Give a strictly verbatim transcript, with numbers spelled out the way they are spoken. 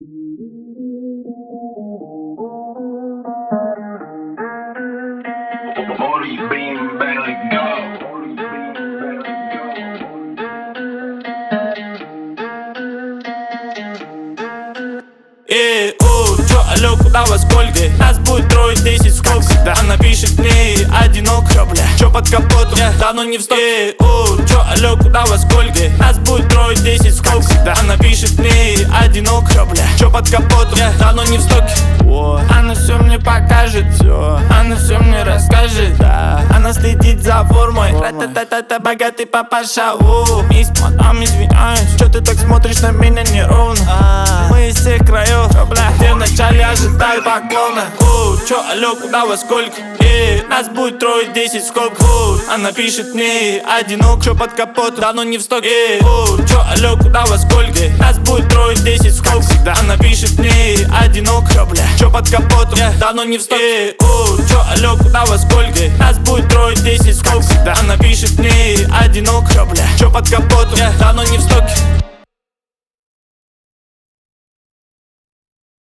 Эй, о, чё, алло, куда во сколько? Нас будет трое, десять, сколько? Она пишет мне, одинок, чё, бля, чё под капотом? Yeah. Давно не в стоке. Эй, о, чё, алло, куда во сколько? Нас будет трое, десять, сколько? Она пишет мне, одинок, чё, бля, чё под капотом? Yeah. Давно не в стоке. О. Она все мне покажет, всё. Она все мне расскажет, да. Она следит за формой, ра-та-та-та-та, богатый папаша. О, мисс, мадам, извиняюсь, чё ты так смотришь на меня неровно? А, мы из всех краев, бля, где вначале ожидали поклона. О, чё, алло, куда во сколько? Эй, нас будет трое, десять, сколько? О, она пишет мне, одинок, чё под капотом? Давно не в стоке. Эй, о, чё, алло, куда во сколько? Нас будет трое, десять, сколько? Она пишет мне, одинок, чё, бля, чё под капотом? Yeah. Давно не в стоке. Эй, о, чё, алло, куда во сколько? Нас будет трое, десять, сколько? Она пишет мне, одинок, чё, бля, чё под капотом? Yeah. Давно не в стоке.